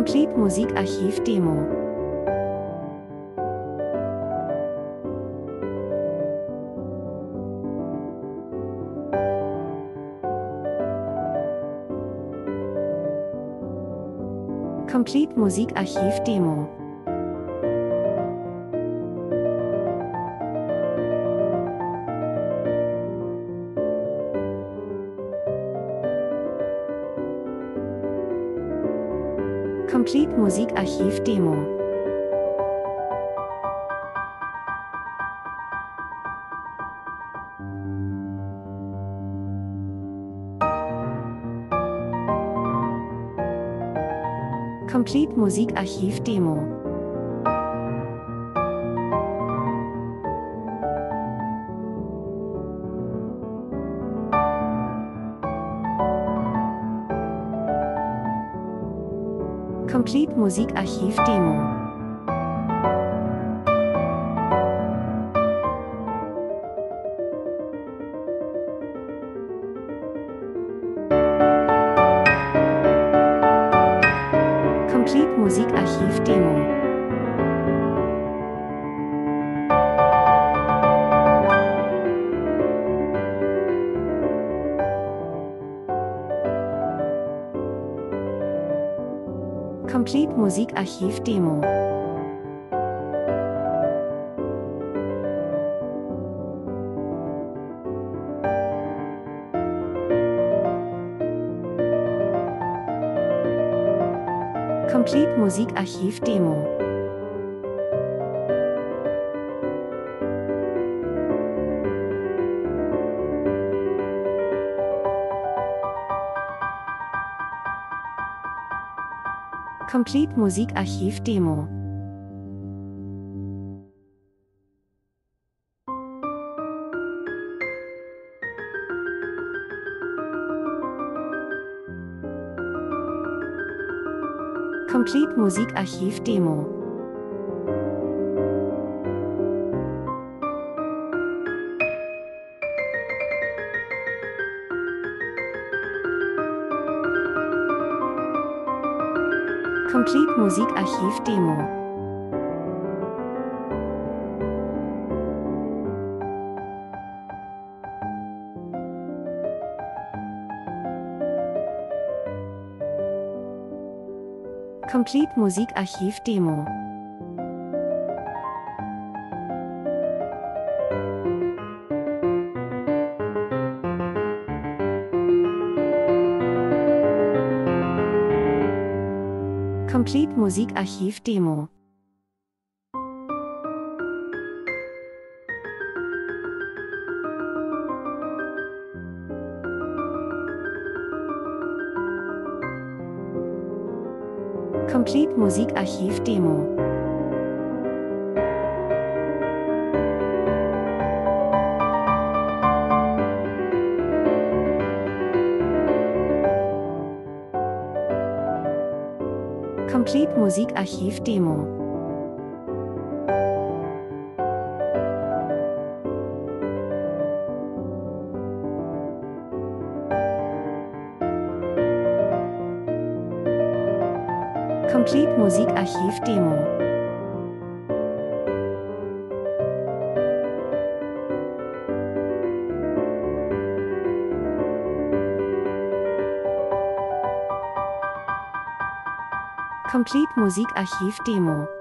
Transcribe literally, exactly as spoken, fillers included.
Complete Musikarchiv Demo. Complete Musikarchiv Demo. Complete Musikarchiv Demo. Complete Musikarchiv Demo. Complete Musikarchiv Demo. Complete Musikarchiv Demo. Complete Musikarchiv Demo. Complete Musikarchiv Demo. Complete Musikarchiv Demo. Complete Musikarchiv Demo. Complete Musikarchiv Demo. Complete Musikarchiv Demo. Complete Musikarchiv Demo. Complete Musikarchiv Demo. Complete Musikarchiv Demo. Complete Musikarchiv Demo. Complete Musikarchiv Demo.